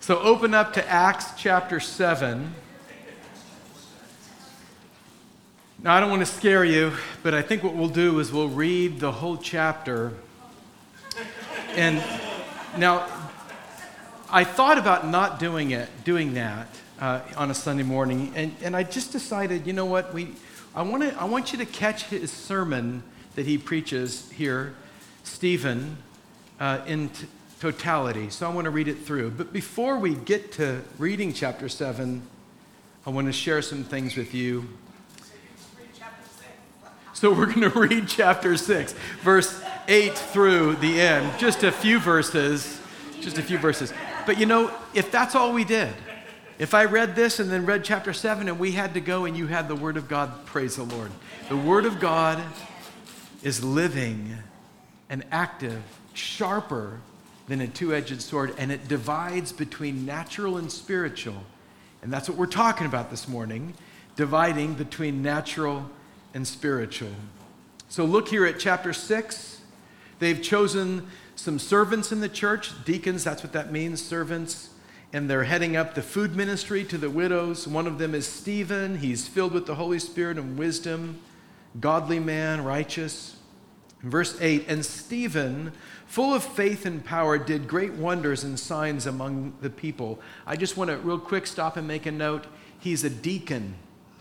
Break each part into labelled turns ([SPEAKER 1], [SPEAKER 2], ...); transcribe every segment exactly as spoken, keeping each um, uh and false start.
[SPEAKER 1] So open up to Acts chapter seven. Now, I don't want to scare you, but I think what we'll do is we'll read the whole chapter. And now, I thought about not doing it, doing that uh, on a Sunday morning, and, and I just decided, you know what, we, I want to, I want you to catch his sermon that he preaches here, Stephen, uh, in t- totality. So I want to read it through. But before we get to reading chapter seven, I want to share some things with you. So we're going to read chapter six, verse eight through the end. Just a few verses, just a few verses. But you know, if that's all we did, if I read this and then read chapter seven and we had to go and you had the Word of God, praise the Lord. The Word of God is living and active, sharper than a two-edged sword, and it divides between natural and spiritual. And that's what we're talking about this morning, dividing between natural and spiritual. So look here at chapter six. They've chosen some servants in the church, deacons, that's what that means, servants, and they're heading up the food ministry to the widows. One of them is Stephen. He's filled with the Holy Spirit and wisdom, godly man, righteous. Verse eight, and Stephen, full of faith and power, did great wonders and signs among the people. I just want to real quick stop and make a note. He's a deacon.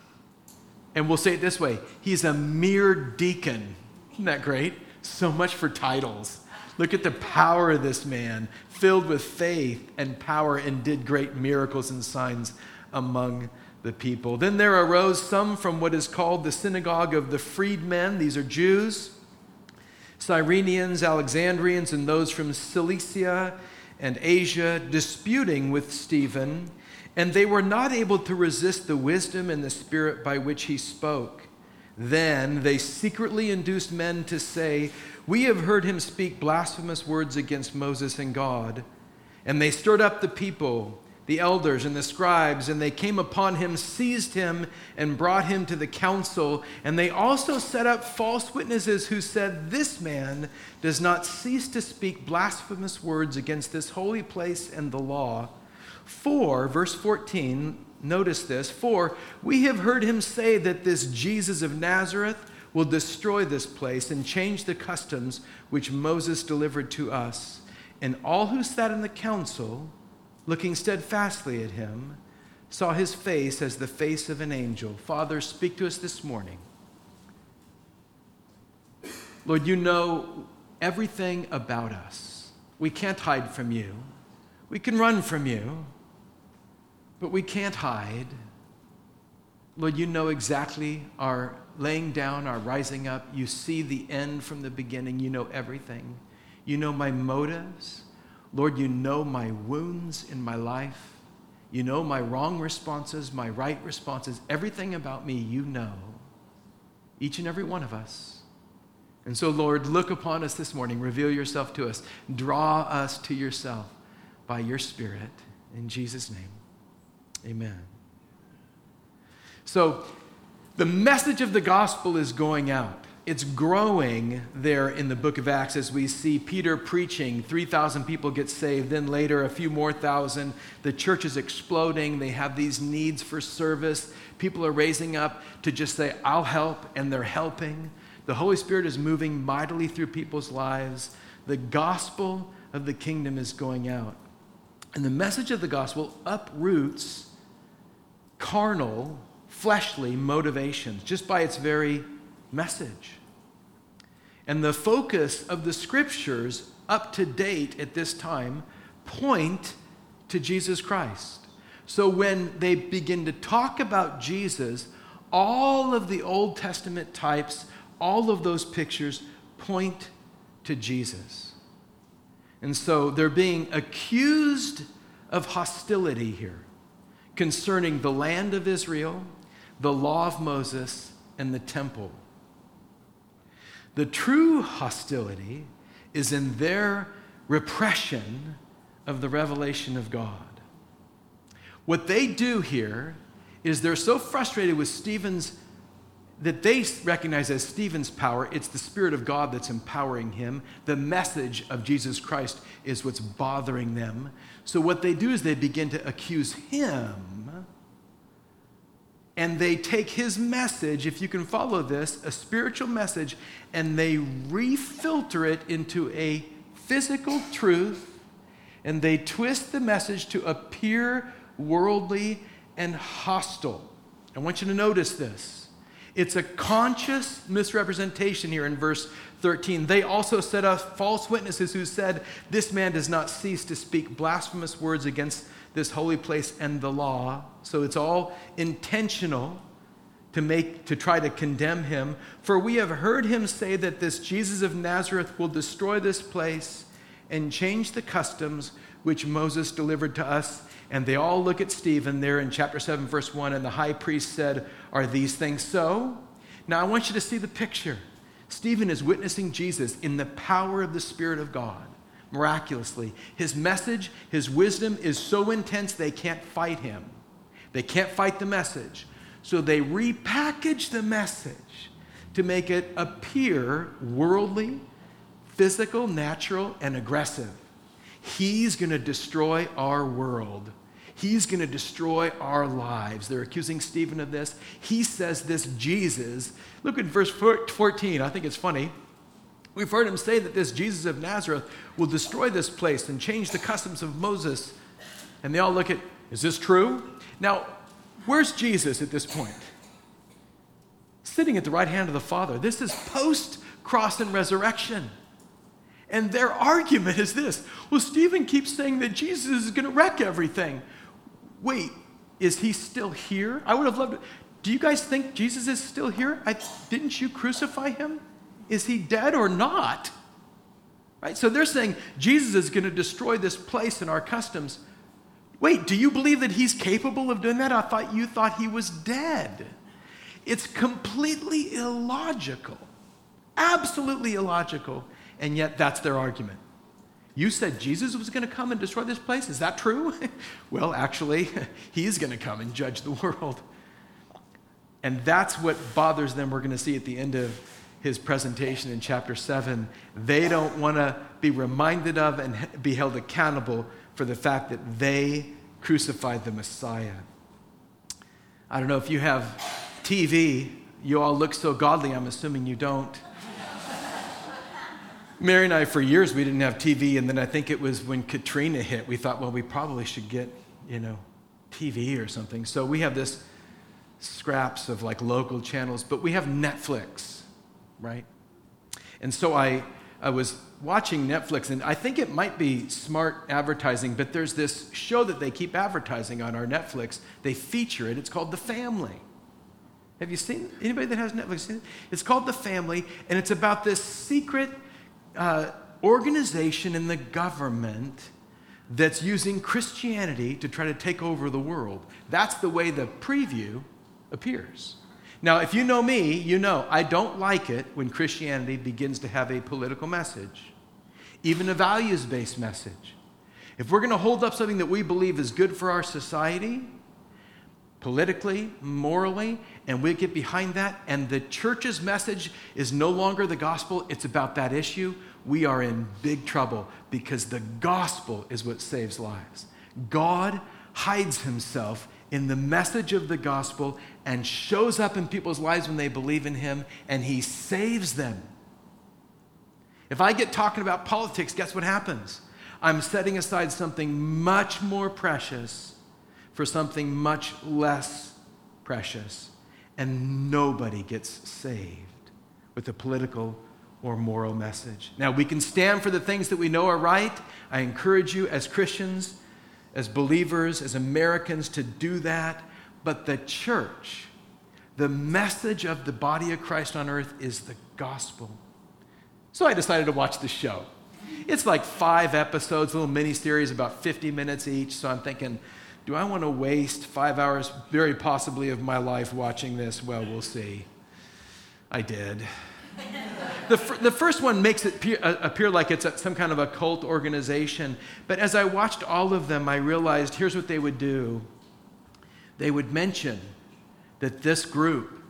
[SPEAKER 1] And we'll say it this way, he's a mere deacon. Isn't that great? So much for titles. Look at the power of this man, filled with faith and power, and did great miracles and signs among the people. Then there arose some from what is called the synagogue of the freedmen. These are Jews, Cyrenians, Alexandrians, and those from Cilicia and Asia, disputing with Stephen, and they were not able to resist the wisdom and the spirit by which he spoke. Then they secretly induced men to say, "We have heard him speak blasphemous words against Moses and God." And they stirred up the people, the elders and the scribes, and they came upon him, seized him, and brought him to the council. And they also set up false witnesses who said, "This man does not cease to speak blasphemous words against this holy place and the law." For, verse fourteen, notice this, for we have heard him say that this Jesus of Nazareth will destroy this place and change the customs which Moses delivered to us. And all who sat in the council, looking steadfastly at him, saw his face as the face of an angel. Father, speak to us this morning. Lord, you know everything about us. We can't hide from you. We can run from you, but we can't hide. Lord, you know exactly our laying down, our rising up. You see the end from the beginning. You know everything. You know my motives. Lord, you know my wounds in my life. You know my wrong responses, my right responses. Everything about me you know. Each and every one of us. And so, Lord, look upon us this morning. Reveal yourself to us. Draw us to yourself by your Spirit. In Jesus' name, amen. So, the message of the gospel is going out. It's growing there in the book of Acts as we see Peter preaching. three thousand people get saved. Then later, a few more thousand. The church is exploding. They have these needs for service. People are raising up to just say, "I'll help," and they're helping. The Holy Spirit is moving mightily through people's lives. The gospel of the kingdom is going out. And the message of the gospel uproots carnal, fleshly motivations just by its very message. And the focus of the scriptures up to date at this time point to Jesus Christ. So when they begin to talk about Jesus, all of the Old Testament types, all of those pictures point to Jesus. And so they're being accused of hostility here concerning the land of Israel, the law of Moses, and the temple. The true hostility is in their repression of the revelation of God. What they do here is they're so frustrated with Stephen's that they recognize as Stephen's power. It's the Spirit of God that's empowering him. The message of Jesus Christ is what's bothering them. So what they do is they begin to accuse him, and they take his message, if you can follow this, a spiritual message, and they refilter it into a physical truth, and they twist the message to appear worldly and hostile. I want you to notice this. It's a conscious misrepresentation here in verse thirteen. They also set up false witnesses who said, "This man does not cease to speak blasphemous words against this holy place and the law." So it's all intentional to make to try to condemn him. "For we have heard him say that this Jesus of Nazareth will destroy this place and change the customs which Moses delivered to us." And they all look at Stephen there in chapter seven, verse one, and the high priest said, "Are these things so?" Now I want you to see the picture. Stephen is witnessing Jesus in the power of the Spirit of God, miraculously. His message, his wisdom is so intense they can't fight him. They can't fight the message. So they repackage the message to make it appear worldly, physical, natural, and aggressive. He's going to destroy our world. He's going to destroy our lives. They're accusing Stephen of this. He says this Jesus, look at verse fourteen. I think it's funny. "We've heard him say that this Jesus of Nazareth will destroy this place and change the customs of Moses." And they all look at, is this true? Now, where's Jesus at this point? Sitting at the right hand of the Father. This is post-cross and resurrection. And their argument is this. Well, Stephen keeps saying that Jesus is going to wreck everything. Wait, is he still here? I would have loved it. Do you guys think Jesus is still here? I, didn't you crucify him? Is he dead or not? Right? So they're saying Jesus is going to destroy this place and our customs. Wait, do you believe that he's capable of doing that? I thought you thought he was dead. It's completely illogical. Absolutely illogical. And yet that's their argument. You said Jesus was going to come and destroy this place. Is that true? Well, actually, he's going to come and judge the world. And that's what bothers them. We're going to see at the end of his presentation in chapter seven. They don't want to be reminded of and be held accountable for the fact that they crucified the Messiah. I don't know if you have T V. You all look so godly. I'm assuming you don't. Mary and I, for years, we didn't have T V, and then I think it was when Katrina hit, we thought, well, we probably should get, you know, T V or something. So we have this scraps of like local channels, but we have Netflix, right? And so I, I was watching Netflix, and I think it might be smart advertising, but there's this show that they keep advertising on our Netflix. They feature it. It's called The Family. Have you seen, anybody that has Netflix seen it? It's called The Family, and it's about this secret Uh, organization in the government that's using Christianity to try to take over the world. That's the way the preview appears. Now, if you know me, you know I don't like it when Christianity begins to have a political message, even a values-based message. If we're going to hold up something that we believe is good for our society, politically, morally, and we get behind that, and the church's message is no longer the gospel, it's about that issue, we are in big trouble, because the gospel is what saves lives. God hides himself in the message of the gospel and shows up in people's lives when they believe in him, and he saves them. If I get talking about politics, guess what happens? I'm setting aside something much more precious for something much less precious, and nobody gets saved with a political or moral message. Now, we can stand for the things that we know are right. I encourage you as Christians, as believers, as Americans to do that, but the church, the message of the body of Christ on earth is the gospel. So I decided to watch the show. It's like five episodes, a little mini-series, about fifty minutes each, so I'm thinking, do I want to waste five hours, very possibly, of my life watching this? Well, we'll see. I did. The, f- the first one makes it pe- uh, appear like it's a, some kind of a cult organization. But as I watched all of them, I realized here's what they would do. They would mention that this group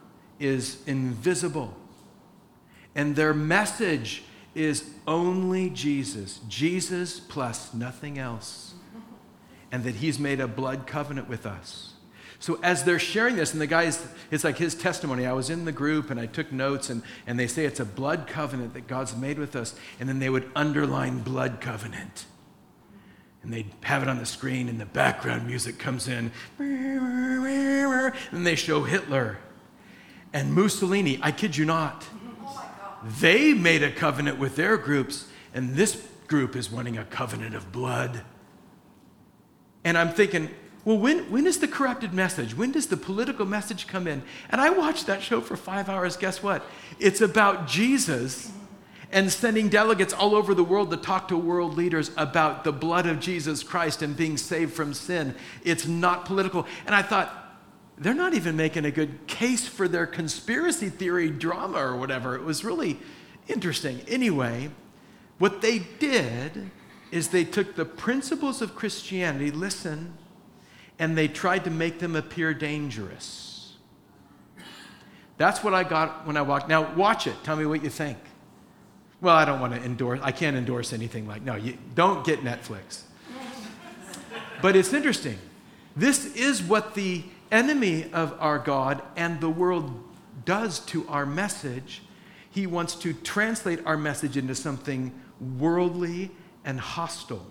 [SPEAKER 1] is invisible. And their message is only Jesus. Jesus plus nothing else. And that he's made a blood covenant with us. So as they're sharing this, and the guys, it's like his testimony. I was in the group and I took notes, and, and they say it's a blood covenant that God's made with us. And then they would underline blood covenant. And they'd have it on the screen, and the background music comes in. And they show Hitler and Mussolini. I kid you not. They made a covenant with their groups, and this group is wanting a covenant of blood. And I'm thinking, well, when, when is the corrupted message? When does the political message come in? And I watched that show for five hours. Guess what? It's about Jesus and sending delegates all over the world to talk to world leaders about the blood of Jesus Christ and being saved from sin. It's not political. And I thought, they're not even making a good case for their conspiracy theory drama or whatever. It was really interesting. Anyway, what they did is they took the principles of Christianity, listen, and they tried to make them appear dangerous. That's what I got when I walked. Now, watch it. Tell me what you think. Well, I don't want to endorse. I can't endorse anything like, no, you don't get Netflix. But it's interesting. This is what the enemy of our God and the world does to our message. He wants to translate our message into something worldly and hostile.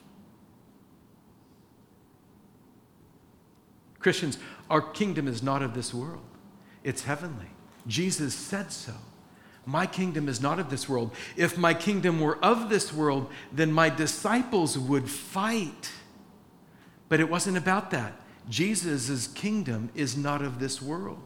[SPEAKER 1] Christians, our kingdom is not of this world. It's heavenly. Jesus said so. My kingdom is not of this world. If my kingdom were of this world, then my disciples would fight. But it wasn't about that. Jesus' kingdom is not of this world.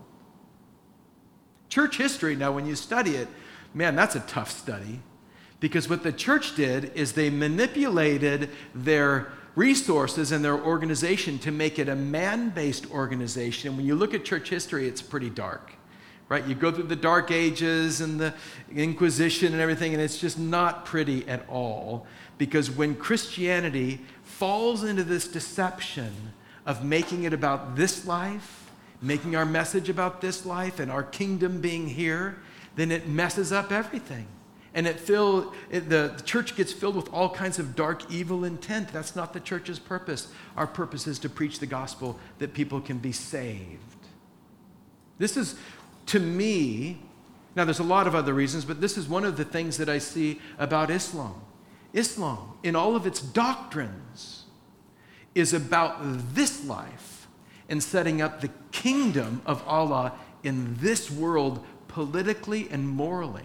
[SPEAKER 1] Church history, now when you study it, man, that's a tough study. Because what the church did is they manipulated their resources and their organization to make it a man-based organization. When you look at church history, it's pretty dark, right? You go through the Dark Ages and the Inquisition and everything, and it's just not pretty at all. Because when Christianity falls into this deception of making it about this life, making our message about this life and our kingdom being here, then it messes up everything. And it fill, it, the, the church gets filled with all kinds of dark, evil intent. That's not the church's purpose. Our purpose is to preach the gospel that people can be saved. This is, to me, now there's a lot of other reasons, but this is one of the things that I see about Islam. Islam, in all of its doctrines, is about this life and setting up the kingdom of Allah in this world politically and morally.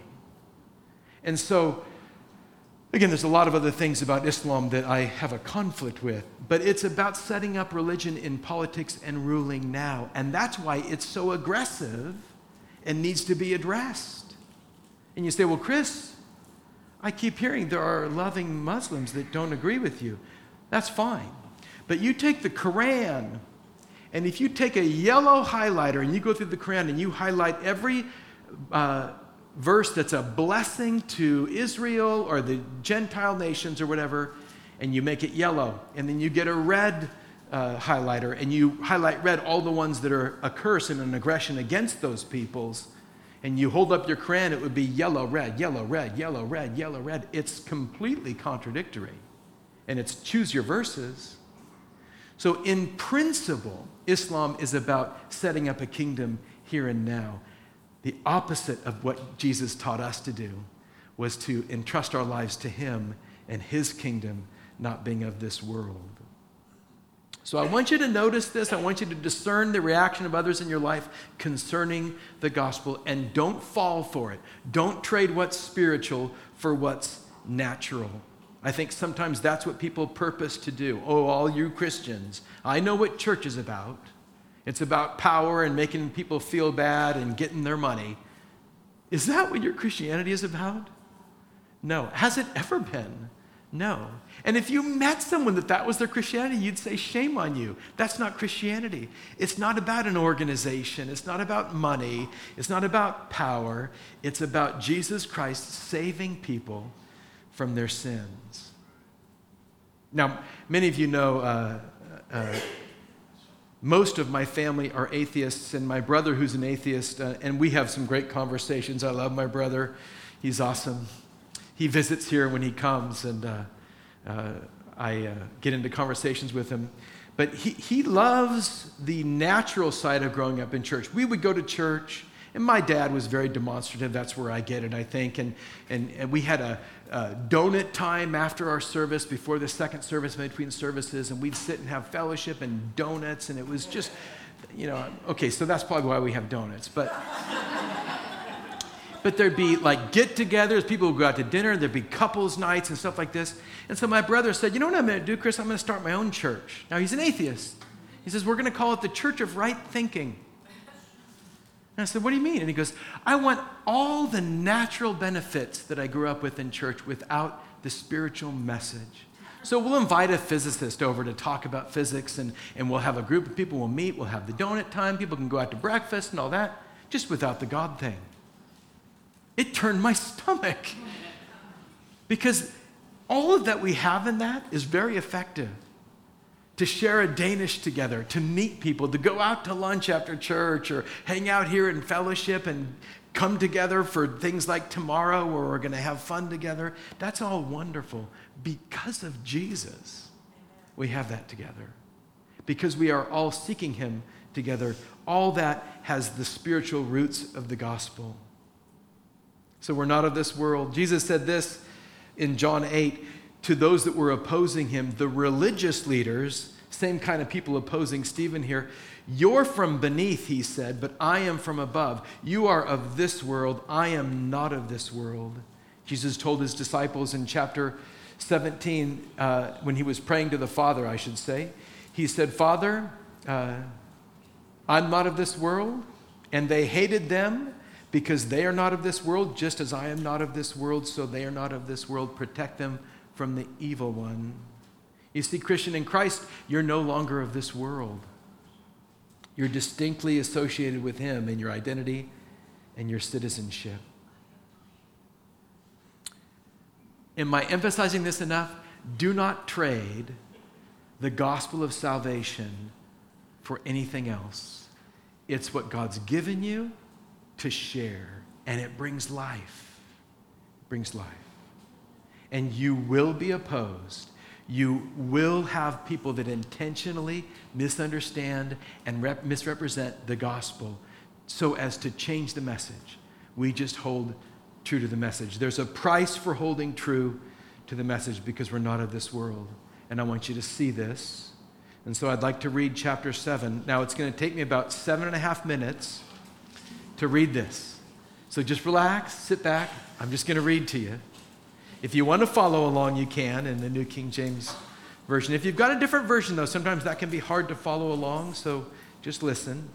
[SPEAKER 1] And so, again, there's a lot of other things about Islam that I have a conflict with, but it's about setting up religion in politics and ruling now. And that's why it's so aggressive and needs to be addressed. And you say, well, Chris, I keep hearing there are loving Muslims that don't agree with you. That's fine. But you take the Quran, and if you take a yellow highlighter and you go through the Quran and you highlight every uh, verse that's a blessing to Israel or the Gentile nations or whatever, and you make it yellow, and then you get a red uh, highlighter and you highlight red all the ones that are a curse and an aggression against those peoples, and you hold up your Quran, it would be yellow, red, yellow, red, yellow, red, yellow, red. It's completely contradictory, and it's choose your verses. So in principle, Islam is about setting up a kingdom here and now. The opposite of what Jesus taught us to do was to entrust our lives to him and his kingdom not being of this world. So I want you to notice this. I want you to discern the reaction of others in your life concerning the gospel, and don't fall for it. Don't trade what's spiritual for what's natural. I think sometimes that's what people purpose to do. Oh, all you Christians, I know what church is about. It's about power and making people feel bad and getting their money. Is that what your Christianity is about? No. Has it ever been? No. And if you met someone that that was their Christianity, you'd say, shame on you. That's not Christianity. It's not about an organization. It's not about money. It's not about power. It's about Jesus Christ saving people from their sins. Now, many of you know uh, uh, most of my family are atheists, and my brother, who's an atheist, uh, and we have some great conversations. I love my brother. He's awesome. He visits here when he comes, and uh, uh, I uh, get into conversations with him. But he, he loves the natural side of growing up in church. We would go to church, and my dad was very demonstrative. That's where I get it, I think. And, and, and we had a, a donut time after our service, before the second service, in between services, and we'd sit and have fellowship and donuts, and it was just, you know, okay, so that's probably why we have donuts. But but there'd be like get-togethers, people would go out to dinner, there'd be couples nights and stuff like this. And so my brother said, you know what I'm going to do, Chris? I'm going to start my own church. Now, he's an atheist. He says, we're going to call it the Church of Right Thinking. And I said, what do you mean? And he goes, I want all the natural benefits that I grew up with in church without the spiritual message. So we'll invite a physicist over to talk about physics, and, and we'll have a group of people, we'll meet, we'll have the donut time, people can go out to breakfast and all that, just without the God thing. It turned my stomach. Because all of that we have in that is very effective. To share a Danish together, to meet people, to go out to lunch after church, or hang out here in fellowship and come together for things like tomorrow where we're going to have fun together. That's all wonderful. Because of Jesus, we have that together. Because we are all seeking him together. All that has the spiritual roots of the gospel. So we're not of this world. Jesus said this in John eight, to those that were opposing him, the religious leaders, same kind of people opposing Stephen here. You're from beneath, he said, but I am from above. You are of this world. I am not of this world. Jesus told his disciples in chapter seventeen, uh, when he was praying to the Father, I should say, he said, Father, uh, I'm not of this world, and they hated them because they are not of this world, just as I am not of this world, so they are not of this world. Protect them from the evil one. You see, Christian, in Christ, you're no longer of this world. You're distinctly associated with him in your identity and your citizenship. Am I emphasizing this enough? Do not trade the gospel of salvation for anything else. It's what God's given you to share, and it brings life. It brings life. And you will be opposed. You will have people that intentionally misunderstand and rep- misrepresent the gospel so as to change the message. We just hold true to the message. There's a price for holding true to the message because we're not of this world. And I want you to see this. And so I'd like to read chapter seven. Now, it's going to take me about seven and a half minutes to read this. So just relax, sit back. I'm just going to read to you. If you want to follow along, you can in the New King James Version. If you've got a different version, though, sometimes that can be hard to follow along, so just listen.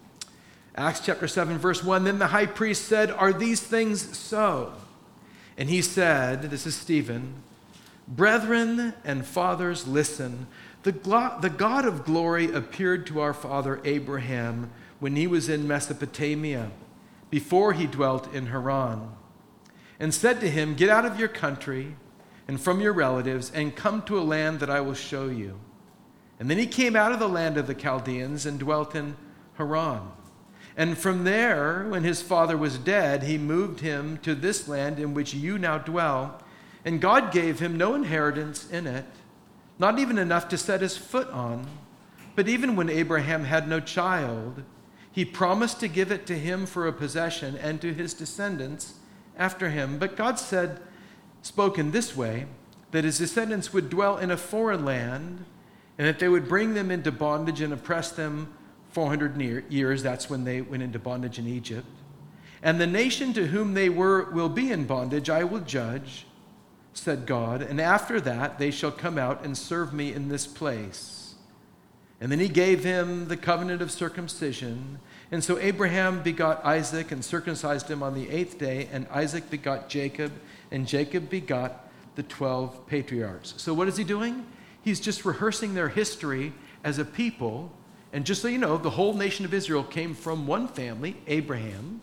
[SPEAKER 1] Acts chapter seven, verse one, then the high priest said, are these things so? And he said, this is Stephen, brethren and fathers, listen. The, glo- the God of glory appeared to our father Abraham when he was in Mesopotamia, before he dwelt in Haran, and said to him, get out of your country and from your relatives and come to a land that I will show you. And then he came out of the land of the Chaldeans and dwelt in Haran. And from there, when his father was dead, he moved him to this land in which you now dwell. And God gave him no inheritance in it, not even enough to set his foot on. But even when Abraham had no child, he promised to give it to him for a possession and to his descendants after him. But God said, spoken this way, that his descendants would dwell in a foreign land, and that they would bring them into bondage and oppress them four hundred years. That's when they went into bondage in Egypt. And the nation to whom they were will be in bondage I will judge, said God, and after that they shall come out and serve me in this place. And then he gave him the covenant of circumcision. And so Abraham begot Isaac and circumcised him on the eighth day, and Isaac begot Jacob, and Jacob begot the twelve patriarchs. So what is he doing? He's just rehearsing their history as a people. And just so you know, the whole nation of Israel came from one family, Abraham,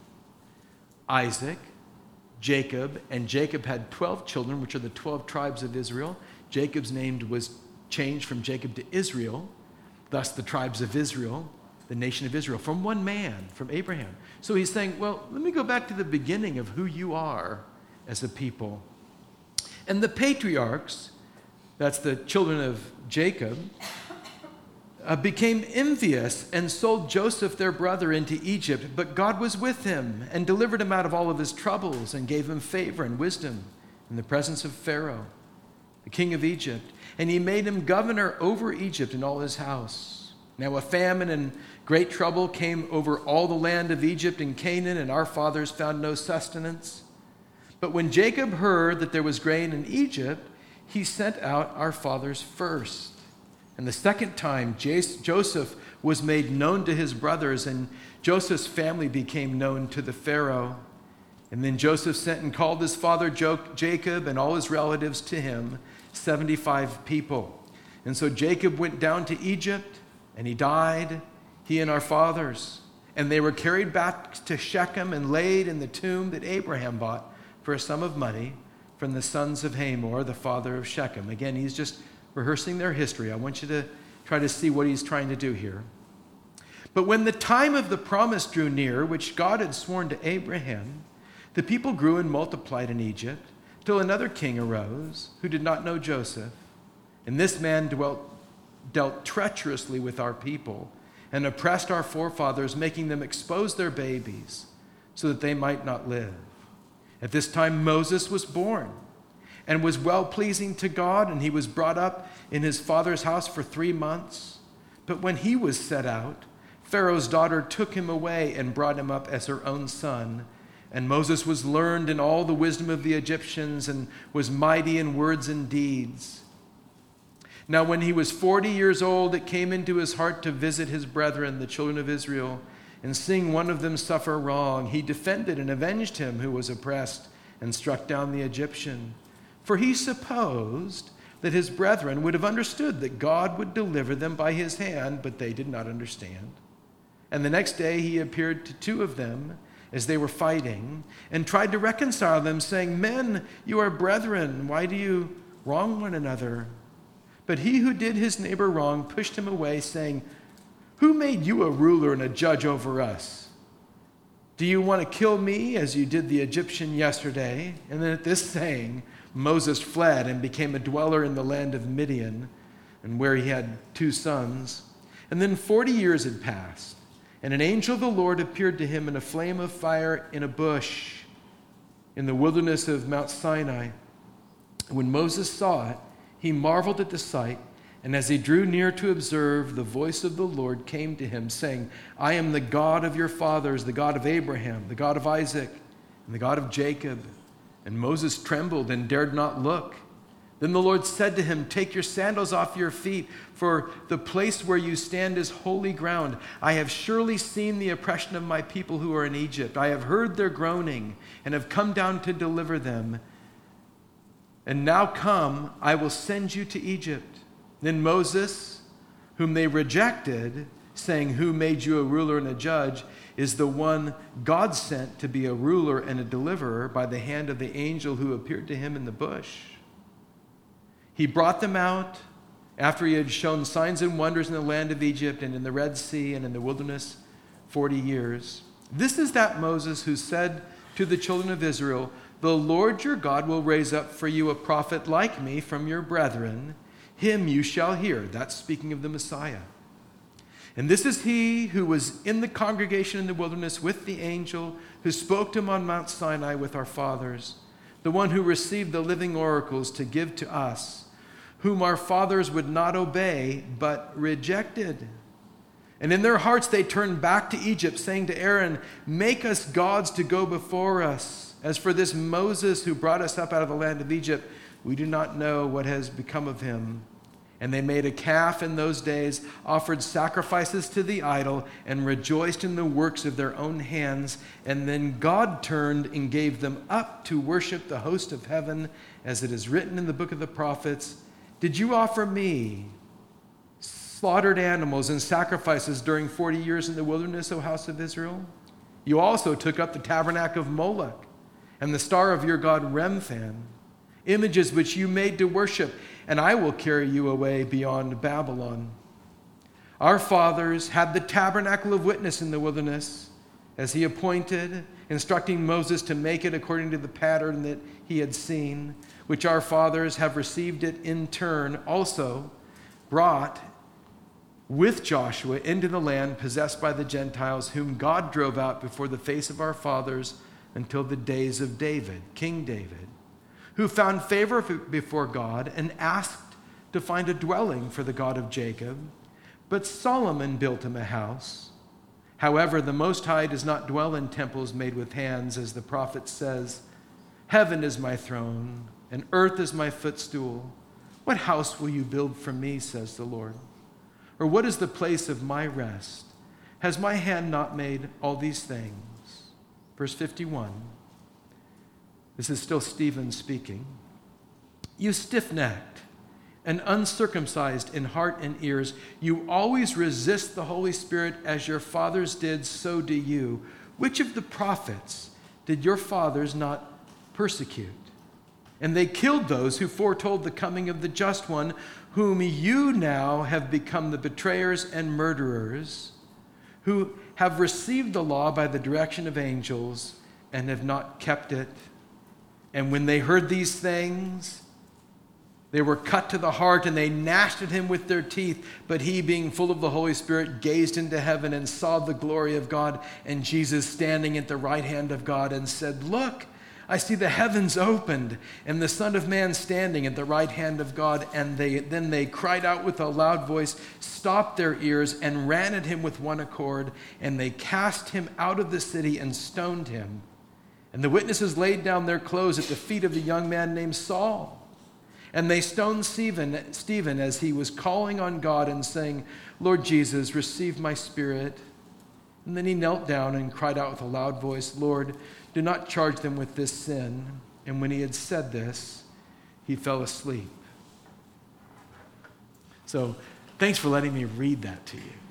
[SPEAKER 1] Isaac, Jacob, and Jacob had twelve children, which are the twelve tribes of Israel. Jacob's name was changed from Jacob to Israel. thus the tribes of Israel, the nation of Israel, from one man, from Abraham. So he's saying, well, let me go back to the beginning of who you are as a people. And the patriarchs, that's the children of Jacob, uh, became envious and sold Joseph, their brother, into Egypt. But God was with him and delivered him out of all of his troubles and gave him favor and wisdom in the presence of Pharaoh, the king of Egypt. And he made him governor over Egypt and all his house. Now a famine and great trouble came over all the land of Egypt and Canaan, and our fathers found no sustenance. But when Jacob heard that there was grain in Egypt, he sent out our fathers first. And the second time, Joseph was made known to his brothers, and Joseph's family became known to the Pharaoh. And then Joseph sent and called his father Jacob and all his relatives to him, seventy-five people. And so Jacob went down to Egypt, and he died, he and our fathers. And they were carried back to Shechem and laid in the tomb that Abraham bought for a sum of money from the sons of Hamor, the father of Shechem. Again, he's just rehearsing their history. I want you to try to see what he's trying to do here. But when the time of the promise drew near, which God had sworn to Abraham, the people grew and multiplied in Egypt, till another king arose who did not know Joseph. And this man dwelt, dealt treacherously with our people and oppressed our forefathers, making them expose their babies so that they might not live. At this time Moses was born and was well-pleasing to God, and he was brought up in his father's house for three months. But when he was set out, Pharaoh's daughter took him away and brought him up as her own son. And Moses was learned in all the wisdom of the Egyptians and was mighty in words and deeds. Now when he was forty years old, it came into his heart to visit his brethren, the children of Israel, and seeing one of them suffer wrong, he defended and avenged him who was oppressed and struck down the Egyptian. For he supposed that his brethren would have understood that God would deliver them by his hand, but they did not understand. And the next day he appeared to two of them as they were fighting and tried to reconcile them, saying, Men, you are brethren. Why do you wrong one another? But he who did his neighbor wrong pushed him away, saying, Who made you a ruler and a judge over us? Do you want to kill me as you did the Egyptian yesterday? And then at this saying, Moses fled and became a dweller in the land of Midian, and where he had two sons. And then forty years had passed, and an angel of the Lord appeared to him in a flame of fire in a bush in the wilderness of Mount Sinai. When Moses saw it, he marveled at the sight, and as he drew near to observe, the voice of the Lord came to him, saying, I am the God of your fathers, the God of Abraham, the God of Isaac, and the God of Jacob. And Moses trembled and dared not look. Then the Lord said to him, Take your sandals off your feet, for the place where you stand is holy ground. I have surely seen the oppression of my people who are in Egypt. I have heard their groaning and have come down to deliver them. And now come, I will send you to Egypt. Then Moses, whom they rejected, saying, Who made you a ruler and a judge, is the one God sent to be a ruler and a deliverer by the hand of the angel who appeared to him in the bush. He brought them out after he had shown signs and wonders in the land of Egypt and in the Red Sea and in the wilderness forty years. This is that Moses who said to the children of Israel, The Lord your God will raise up for you a prophet like me from your brethren. Him you shall hear. That's speaking of the Messiah. And this is he who was in the congregation in the wilderness with the angel who spoke to him on Mount Sinai with our fathers, the one who received the living oracles to give to us, whom our fathers would not obey, but rejected. And in their hearts they turned back to Egypt, saying to Aaron, Make us gods to go before us. As for this Moses who brought us up out of the land of Egypt, we do not know what has become of him. And they made a calf in those days, offered sacrifices to the idol, and rejoiced in the works of their own hands. And then God turned and gave them up to worship the host of heaven, as it is written in the book of the prophets, Did you offer me slaughtered animals and sacrifices during forty years in the wilderness, O house of Israel? You also took up the tabernacle of Moloch and the star of your god Remphan, images which you made to worship, and I will carry you away beyond Babylon. Our fathers had the tabernacle of witness in the wilderness, as he appointed, instructing Moses to make it according to the pattern that he had seen, which our fathers have received it in turn, also brought with Joshua into the land possessed by the Gentiles, whom God drove out before the face of our fathers until the days of David, King David, who found favor before God and asked to find a dwelling for the God of Jacob. But Solomon built him a house. However, the Most High does not dwell in temples made with hands, as the prophet says, "Heaven is my throne, and earth is my footstool. What house will you build for me, says the Lord? Or what is the place of my rest? Has my hand not made all these things?" Verse fifty-one. This is still Stephen speaking. "You stiff-necked and uncircumcised in heart and ears, you always resist the Holy Spirit as your fathers did, so do you. Which of the prophets did your fathers not persecute? And they killed those who foretold the coming of the Just One, whom you now have become the betrayers and murderers, who have received the law by the direction of angels and have not kept it. And when they heard these things, they were cut to the heart, and they gnashed at him with their teeth. But he, being full of the Holy Spirit, gazed into heaven and saw the glory of God and Jesus standing at the right hand of God, and said, 'Look, I see the heavens opened and the Son of Man standing at the right hand of God.' And they, then they cried out with a loud voice, stopped their ears, and ran at him with one accord. And they cast him out of the city and stoned him. And the witnesses laid down their clothes at the feet of the young man named Saul. And they stoned Stephen, Stephen as he was calling on God and saying, 'Lord Jesus, receive my spirit.' And then he knelt down and cried out with a loud voice, 'Lord, do not charge them with this sin.' And when he had said this, he fell asleep." So thanks for letting me read that to you.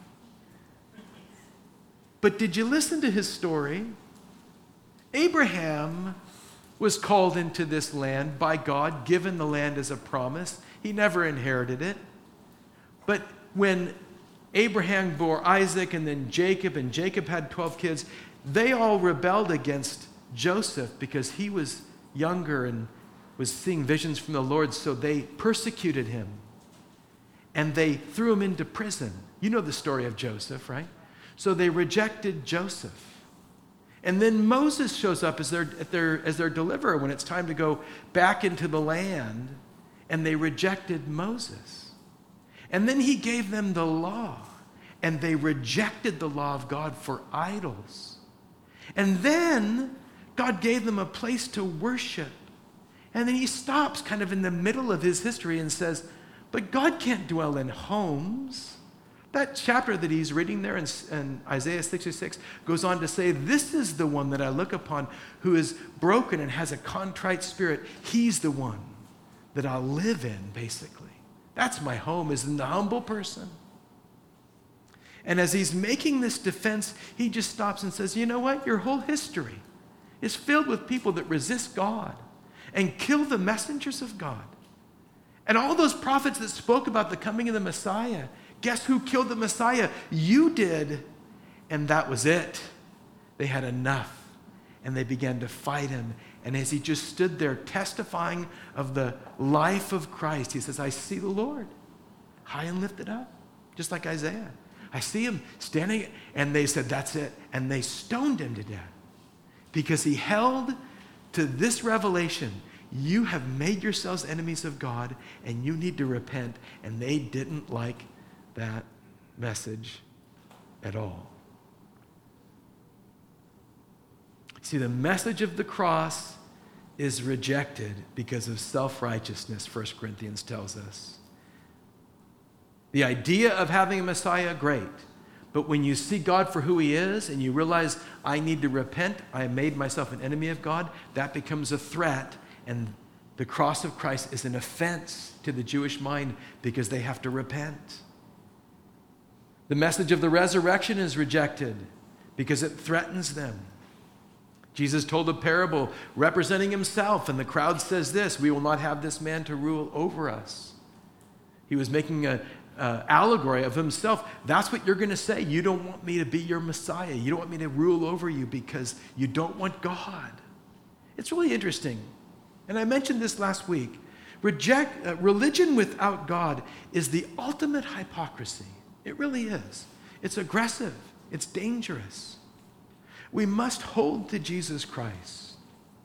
[SPEAKER 1] But did you listen to his story? Abraham was called into this land by God, given the land as a promise. He never inherited it. But when Abraham bore Isaac and then Jacob, and Jacob had twelve kids, they all rebelled against Joseph because he was younger and was seeing visions from the Lord, so they persecuted him. And they threw him into prison. You know the story of Joseph, right? So they rejected Joseph. And then Moses shows up as their, their, as their deliverer when it's time to go back into the land, and they rejected Moses. And then he gave them the law, and they rejected the law of God for idols. And then God gave them a place to worship. And then he stops kind of in the middle of his history and says, but God can't dwell in homes. That chapter that he's reading there in, in Isaiah sixty-six goes on to say, this is the one that I look upon who is broken and has a contrite spirit. He's the one that I'll live in, basically. That's my home, is in the humble person. And as he's making this defense, he just stops and says, you know what? Your whole history is filled with people that resist God and kill the messengers of God. And all those prophets that spoke about the coming of the Messiah, guess who killed the Messiah? You did. And that was it. They had enough. And they began to fight him. And as he just stood there testifying of the life of Christ, he says, I see the Lord high and lifted up, just like Isaiah. I see him standing. And they said, that's it. And they stoned him to death because he held to this revelation. You have made yourselves enemies of God, and you need to repent. And they didn't like that message at all. See, the message of the cross is rejected because of self-righteousness, First Corinthians tells us. The idea of having a Messiah, great. But when you see God for who he is and you realize I need to repent, I have made myself an enemy of God, that becomes a threat. And the cross of Christ is an offense to the Jewish mind because they have to repent. The message of the resurrection is rejected because it threatens them. Jesus told a parable representing himself, and the crowd says this, we will not have this man to rule over us. He was making a, uh, allegory of himself. That's what you're going to say. You don't want me to be your Messiah. You don't want me to rule over you because you don't want God. It's really interesting. And I mentioned this last week. Reject, uh, religion without God is the ultimate hypocrisy. It really is. It's aggressive. It's dangerous. We must hold to Jesus Christ.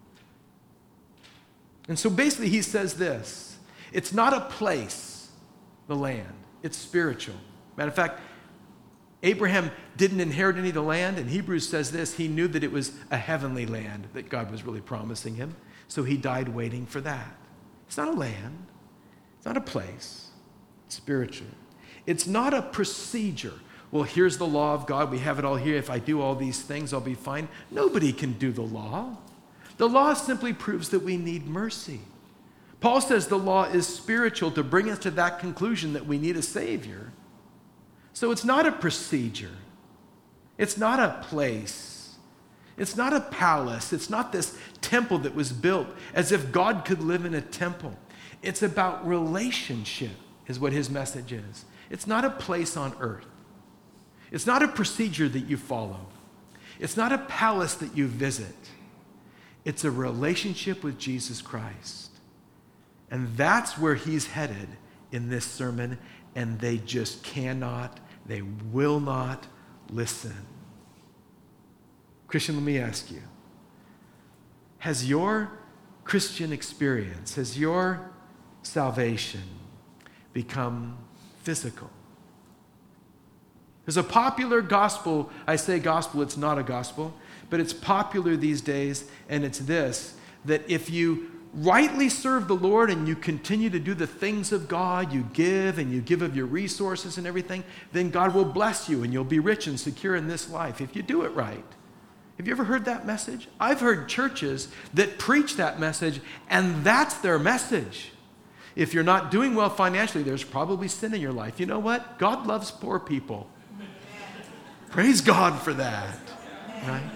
[SPEAKER 1] And so basically he says this. It's not a place, the land. It's spiritual. Matter of fact, Abraham didn't inherit any of the land, and Hebrews says this. He knew that it was a heavenly land that God was really promising him. So he died waiting for that. It's not a land. It's not a place. It's spiritual. It's not a procedure. Well, here's the law of God. We have it all here. If I do all these things, I'll be fine. Nobody can do the law. The law simply proves that we need mercy. Paul says the law is spiritual to bring us to that conclusion that we need a Savior. So it's not a procedure. It's not a place. It's not a palace. It's not this temple that was built as if God could live in a temple. It's about relationship, is what his message is. It's not a place on earth. It's not a procedure that you follow. It's not a palace that you visit. It's a relationship with Jesus Christ. And that's where he's headed in this sermon, and they just cannot, they will not listen. Christian, let me ask you, has your Christian experience, has your salvation become physical? There's a popular gospel, I say gospel, it's not a gospel, but it's popular these days, and it's this, that if you rightly serve the Lord and you continue to do the things of God, you give and you give of your resources and everything, then God will bless you and you'll be rich and secure in this life if you do it right. Have you ever heard that message? I've heard churches that preach that message, and that's their message. If you're not doing well financially, there's probably sin in your life. You know what? God loves poor people. Praise God for that. Right?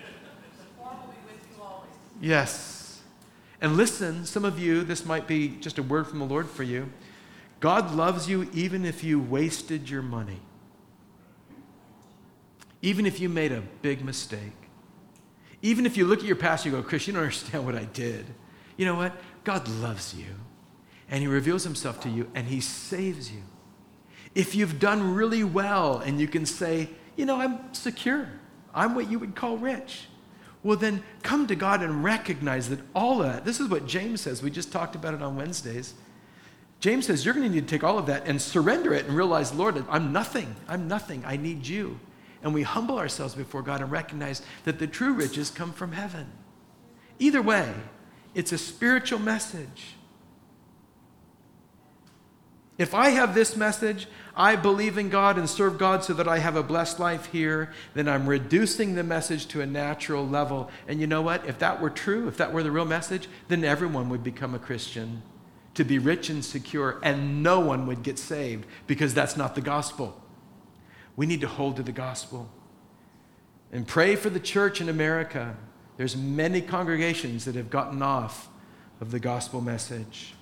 [SPEAKER 1] Yes. And listen, some of you, this might be just a word from the Lord for you. God loves you even if you wasted your money. Even if you made a big mistake. Even if you look at your past and you go, Chris, you don't understand what I did. You know what? God loves you. And he reveals himself to you and he saves you. If you've done really well and you can say, you know, I'm secure. I'm what you would call rich. Well, then come to God and recognize that all of that, this is what James says. We just talked about it on Wednesdays. James says you're going to need to take all of that and surrender it and realize, Lord, I'm nothing. I'm nothing. I need you. And we humble ourselves before God and recognize that the true riches come from heaven. Either way, it's a spiritual message. If I have this message, I believe in God and serve God so that I have a blessed life here, then I'm reducing the message to a natural level. And you know what? If that were true, if that were the real message, then everyone would become a Christian to be rich and secure, and no one would get saved because that's not the gospel. We need to hold to the gospel and pray for the church in America. There's many congregations that have gotten off of the gospel message.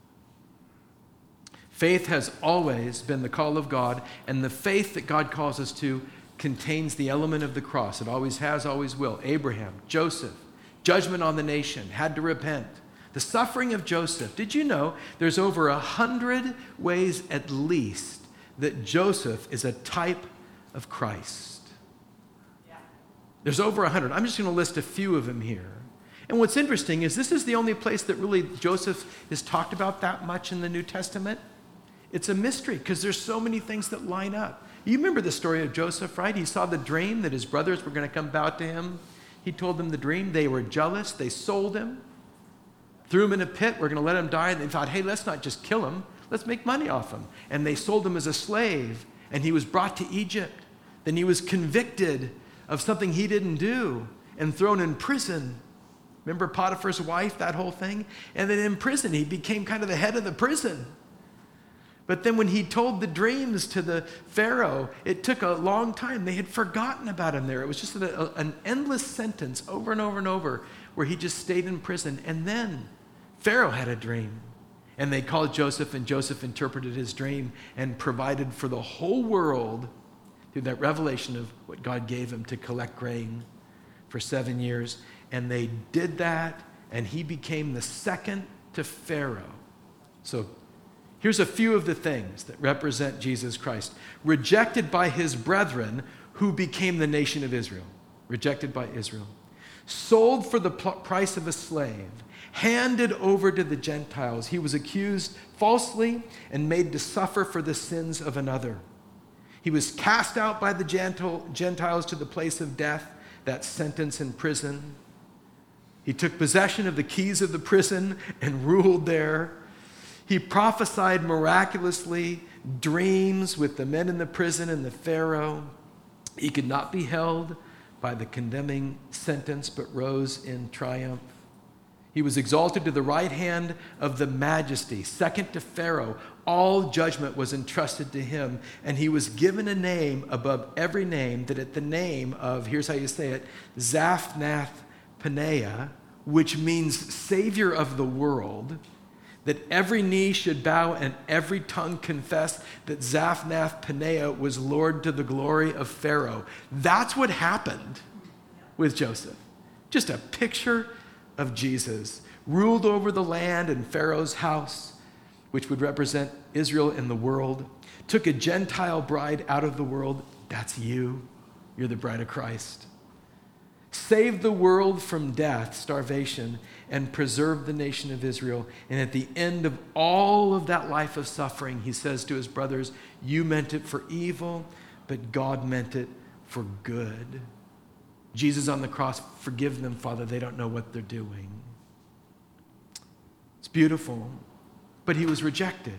[SPEAKER 1] Faith has always been the call of God, and the faith that God calls us to contains the element of the cross. It always has, always will. Abraham, Joseph, judgment on the nation, had to repent. The suffering of Joseph. Did you know there's over a hundred ways at least that Joseph is a type of Christ? Yeah. There's over a hundred. I'm just going to list a few of them here. And what's interesting is this is the only place that really Joseph is talked about that much in the New Testament. It's a mystery because there's so many things that line up. You remember the story of Joseph, right? He saw the dream that his brothers were going to come bow to him. He told them the dream. They were jealous. They sold him, threw him in a pit. We're going to let him die. And they thought, hey, let's not just kill him. Let's make money off him. And they sold him as a slave, and he was brought to Egypt. Then he was convicted of something he didn't do and thrown in prison. Remember Potiphar's wife, that whole thing? And then in prison, he became kind of the head of the prison. But then when he told the dreams to the Pharaoh, it took a long time. They had forgotten about him there. It was just a, a, an endless sentence over and over and over where he just stayed in prison. And then Pharaoh had a dream. And they called Joseph, and Joseph interpreted his dream and provided for the whole world through that revelation of what God gave him to collect grain for seven years. And they did that, and he became the second to Pharaoh. So here's a few of the things that represent Jesus Christ. Rejected by his brethren, who became the nation of Israel. Rejected by Israel. Sold for the price of a slave. Handed over to the Gentiles. He was accused falsely and made to suffer for the sins of another. He was cast out by the Gentiles to the place of death, that sentence in prison. He took possession of the keys of the prison and ruled there. He prophesied miraculously dreams with the men in the prison and the Pharaoh. He could not be held by the condemning sentence, but rose in triumph. He was exalted to the right hand of the majesty, second to Pharaoh. All judgment was entrusted to him, and he was given a name above every name, that at the name of, here's how you say it, Zaphnath-Paneah, which means Savior of the world, that every knee should bow and every tongue confess that Zaphnath-Paneah was Lord to the glory of Pharaoh. That's what happened with Joseph. Just a picture of Jesus. Ruled over the land and Pharaoh's house, which would represent Israel in the world. Took a Gentile bride out of the world. That's you. You're the bride of Christ. Saved the world from death, starvation, and preserved the nation of Israel. And at the end of all of that life of suffering, he says to his brothers, you meant it for evil, but God meant it for good. Jesus on the cross, forgive them, Father, they don't know what they're doing. It's beautiful, but he was rejected.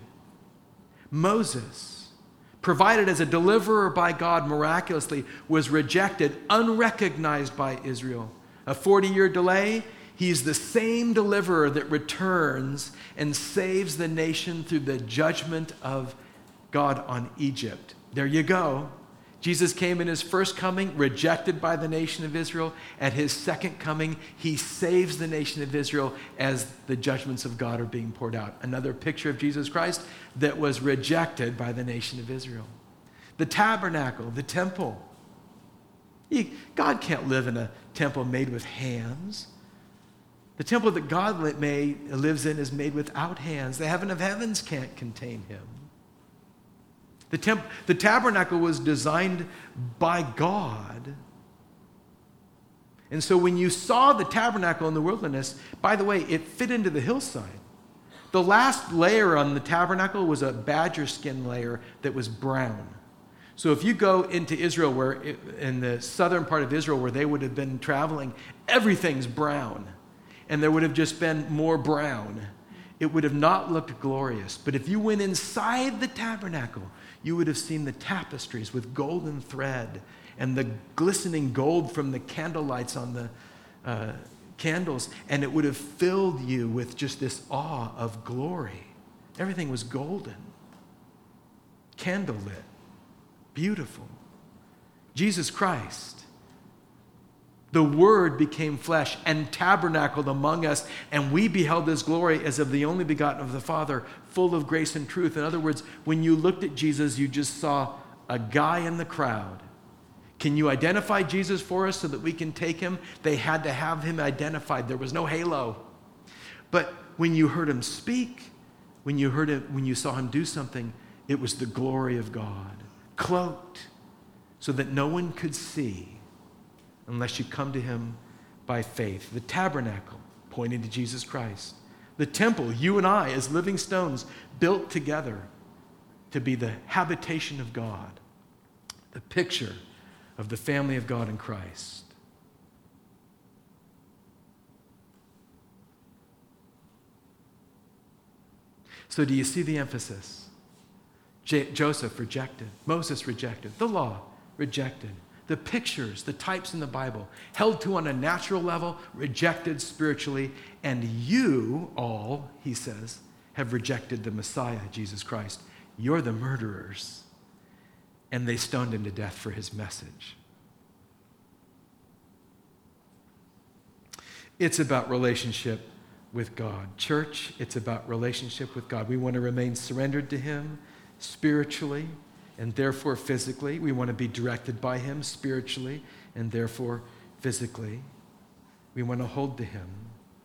[SPEAKER 1] Moses, provided as a deliverer by God miraculously, was rejected, unrecognized by Israel. A forty-year delay, he's the same deliverer that returns and saves the nation through the judgment of God on Egypt. There you go. Jesus came in his first coming, rejected by the nation of Israel. At his second coming, he saves the nation of Israel as the judgments of God are being poured out. Another picture of Jesus Christ that was rejected by the nation of Israel. The tabernacle, the temple. He, God can't live in a temple made with hands. The temple that God made, lives in is made without hands. The heaven of heavens can't contain him. The, temp- the tabernacle was designed by God. And so when you saw the tabernacle in the wilderness, by the way, it fit into the hillside. The last layer on the tabernacle was a badger skin layer that was brown. So if you go into Israel, where it, in the southern part of Israel where they would have been traveling, everything's brown. And there would have just been more brown. It would have not looked glorious. But if you went inside the tabernacle, you would have seen the tapestries with golden thread and the glistening gold from the candle lights on the uh, candles, and it would have filled you with just this awe of glory. Everything was golden, candlelit, beautiful. Jesus Christ, the Word became flesh and tabernacled among us, and we beheld his glory as of the only begotten of the Father, full of grace and truth. In other words, when you looked at Jesus, you just saw a guy in the crowd. Can you identify Jesus for us so that we can take him? They had to have him identified. There was no halo. But when you heard him speak, when you heard him, when you saw him do something, it was the glory of God, cloaked so that no one could see unless you come to him by faith. The tabernacle, pointing to Jesus Christ. The temple, you and I, as living stones, built together to be the habitation of God. The picture of the family of God in Christ. So do you see the emphasis? J- Joseph rejected. Moses rejected. The law rejected. The pictures, the types in the Bible, held to on a natural level, rejected spiritually, and you all, he says, have rejected the Messiah, Jesus Christ. You're the murderers. And they stoned him to death for his message. It's about relationship with God. Church, it's about relationship with God. We want to remain surrendered to him spiritually and therefore physically. We want to be directed by him spiritually and therefore physically. We want to hold to him.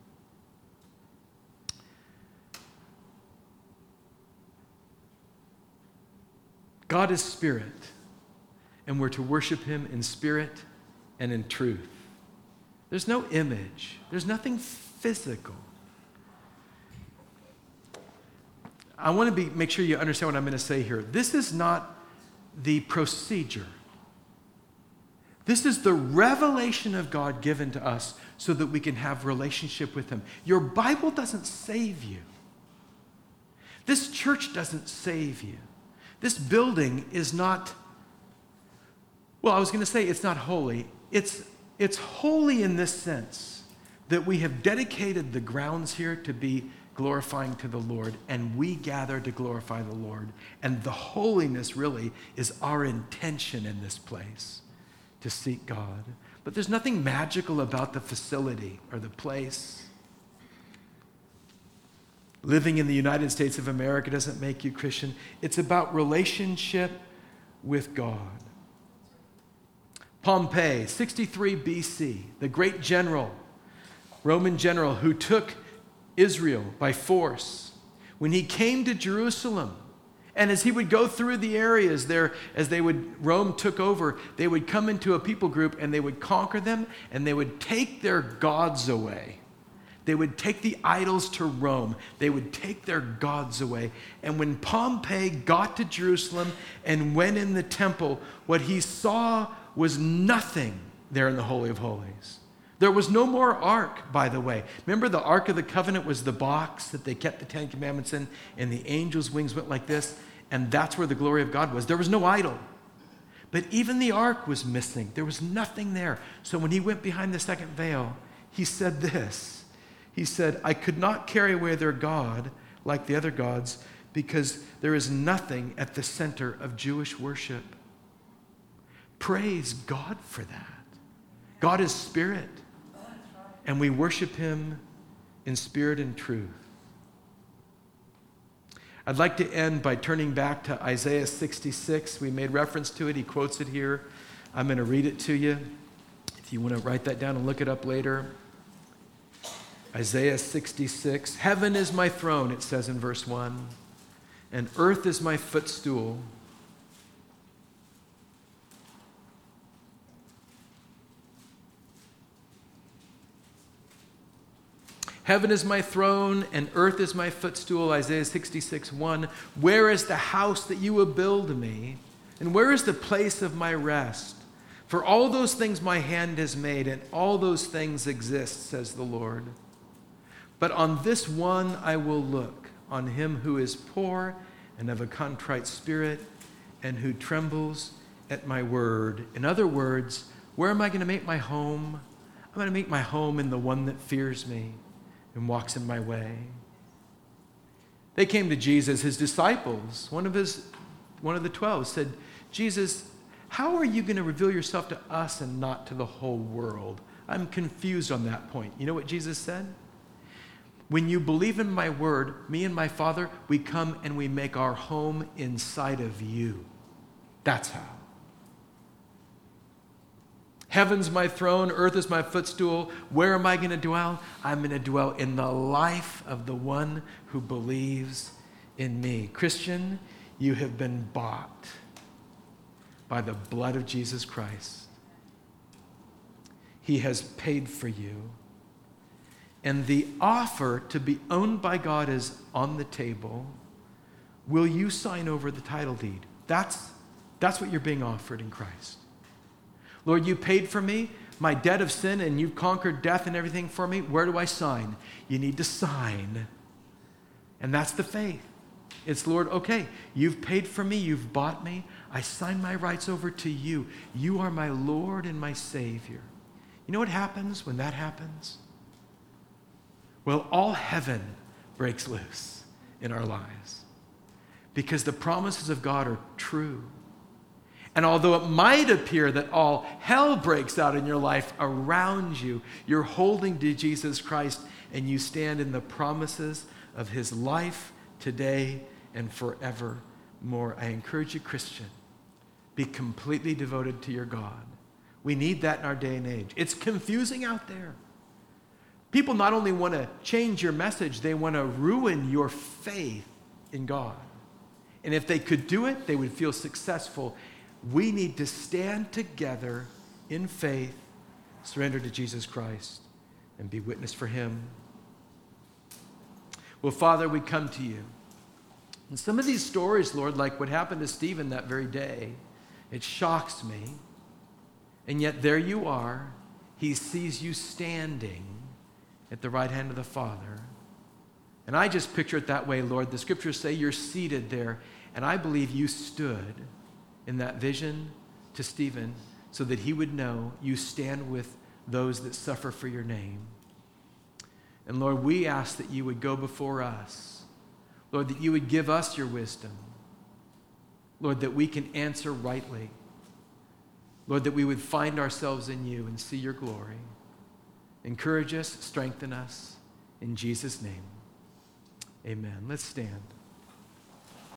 [SPEAKER 1] God is spirit, and we're to worship him in spirit and in truth. There's no image. There's nothing physical. I want to be, make sure you understand what I'm going to say here. This is not the procedure. This is the revelation of God given to us so that we can have relationship with him. Your Bible doesn't save you. This church doesn't save you. This building is not, well, I was going to say it's not holy. It's, it's holy in this sense that we have dedicated the grounds here to be glorifying to the Lord, and we gather to glorify the Lord. And the holiness really is our intention in this place, to seek God. But there's nothing magical about the facility or the place. Living in the United States of America doesn't make you Christian. It's about relationship with God. Pompey, sixty-three B C, the great general, Roman general who took Israel by force. When he came to Jerusalem, and as he would go through the areas there, as they would, Rome took over, they would come into a people group and they would conquer them and they would take their gods away. They would take the idols to Rome. They would take their gods away. And when Pompey got to Jerusalem and went in the temple, what he saw was nothing there in the Holy of Holies. There was no more ark, by the way. Remember, the Ark of the Covenant was the box that they kept the Ten Commandments in, and the angel's wings went like this, and that's where the glory of God was. There was no idol. But even the ark was missing. There was nothing there. So when he went behind the second veil, he said this. He said, I could not carry away their God like the other gods because there is nothing at the center of Jewish worship. Praise God for that. God is spirit, and we worship him in spirit and truth. I'd like to end by turning back to Isaiah sixty-six. We made reference to it. He quotes it here. I'm going to read it to you. If you want to write that down and look it up later. Isaiah sixty-six. Heaven is my throne, it says in verse one, and earth is my footstool. Heaven is my throne, and earth is my footstool, Isaiah sixty-six one. Where is the house that you will build me? And where is the place of my rest? For all those things my hand has made, and all those things exist, says the Lord. But on this one I will look, on him who is poor and of a contrite spirit, and who trembles at my word. In other words, where am I going to make my home? I'm going to make my home in the one that fears me and walks in my way. They came to Jesus, his disciples. One of his, one of the twelve said, Jesus, how are you going to reveal yourself to us and not to the whole world? I'm confused on that point. You know what Jesus said? When you believe in my word, me and my Father, we come and we make our home inside of you. That's how. Heaven's my throne, earth is my footstool. Where am I going to dwell? I'm going to dwell in the life of the one who believes in me. Christian, you have been bought by the blood of Jesus Christ. He has paid for you. And the offer to be owned by God is on the table. Will you sign over the title deed? That's, that's what you're being offered in Christ. Lord, you paid for me, my debt of sin, and you've conquered death and everything for me. Where do I sign? You need to sign. And that's the faith. It's, Lord, okay, you've paid for me, you've bought me. I sign my rights over to you. You are my Lord and my Savior. You know what happens when that happens? Well, all heaven breaks loose in our lives because the promises of God are true. And although it might appear that all hell breaks out in your life around you, you're holding to Jesus Christ and you stand in the promises of his life today and forevermore. I encourage you, Christian, be completely devoted to your God. We need that in our day and age. It's confusing out there. People not only want to change your message, they want to ruin your faith in God. And if they could do it, they would feel successful. We need to stand together in faith, surrender to Jesus Christ, and be witness for him. Well, Father, we come to you. And some of these stories, Lord, like what happened to Stephen that very day, it shocks me. And yet there you are. He sees you standing at the right hand of the Father. And I just picture it that way, Lord. The scriptures say you're seated there. And I believe you stood in that vision to Stephen so that he would know you stand with those that suffer for your name. And Lord, we ask that you would go before us. Lord, that you would give us your wisdom. Lord, that we can answer rightly. Lord, that we would find ourselves in you and see your glory. Encourage us, strengthen us. In Jesus' name, amen. Let's stand.